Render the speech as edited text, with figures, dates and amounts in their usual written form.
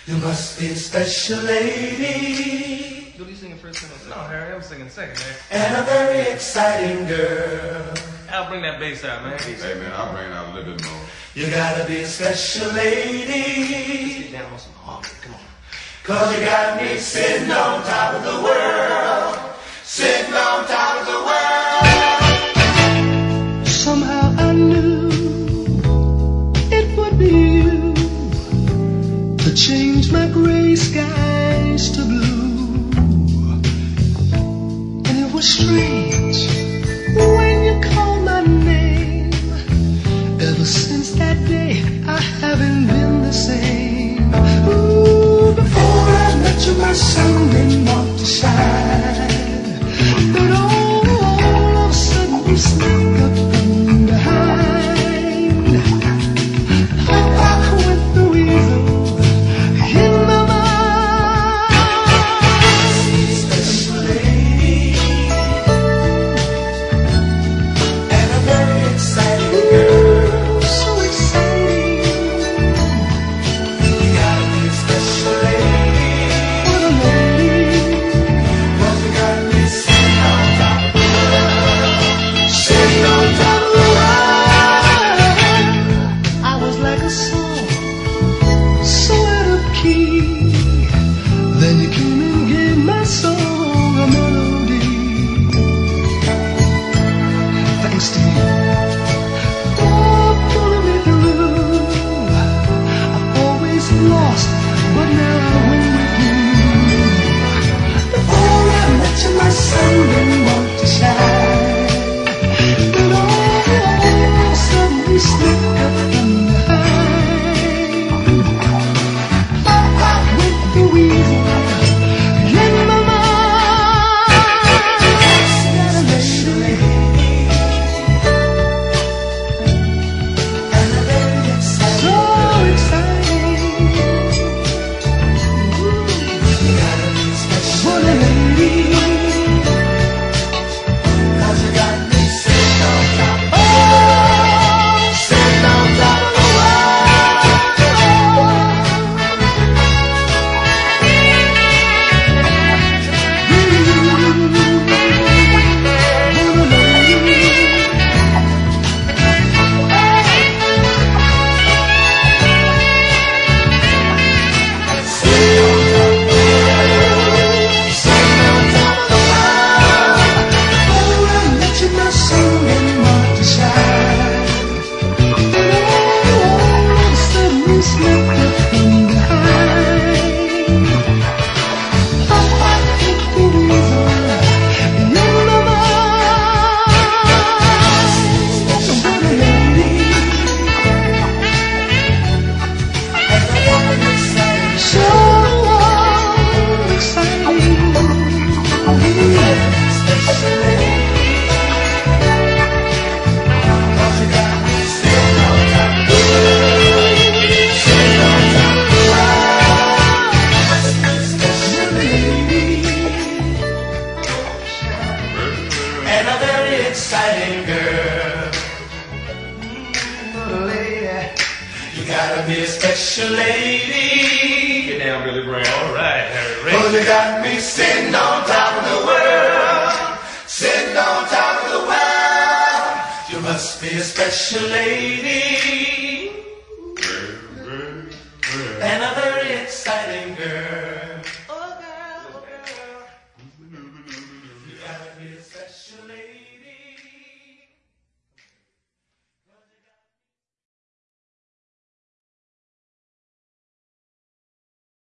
You must be a special lady. What are you singing first? No, Harry, I'm singing second, man. And a very exciting girl. I'll bring that bass out, man. Hey, man, I'll bring it out a little bit more. You gotta be a special lady. Get down on some harmony, come on. 'Cause you got me sitting on top of the world. Sitting on top of the world. Somehow I knew it would be you to change my gray skies to blue. And it was strange when you called my name. Ever since that day I haven't been the same. Ooh, before I met you my sun didn't want to shine, but all of a sudden you sneak up from behind. I went the weasel in my mind. Special lady. And a very exciting girl. So exciting. You gotta be a special lady. What a lady. 'Cause you got me sitting on top of the world. Sitting on top of the world. I was like a song, so out of key. Then you came and gave my song a melody. Thanks to you for pulling me through. I've always lost, but now I win with you. Before I met you, my sun didn't want to shine, but all of a sudden you slipped up from behind. With the weasel in my mind. Special lady. And a very exciting So girl. exciting. You gotta be a special What a lady. lady. 'Cause you got me sitting on top of the world. Sitting on top of the and a very exciting girl. Little lady, you gotta be a special lady. Get down, Billy Brown. All right, Harry. 'Cause you got me sitting on top of the world. Sitting on top of the world. You must be a special lady. And a very exciting girl.